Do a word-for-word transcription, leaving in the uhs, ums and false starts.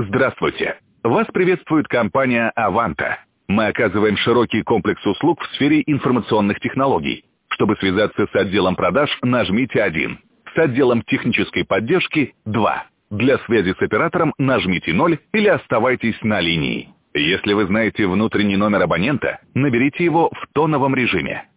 Здравствуйте! Вас приветствует компания «Аванта». Мы оказываем широкий комплекс услуг в сфере информационных технологий. Чтобы связаться с отделом продаж, нажмите один. С отделом технической поддержки – два. Для связи с оператором нажмите ноль или оставайтесь на линии. Если вы знаете внутренний номер абонента, наберите его в тоновом режиме.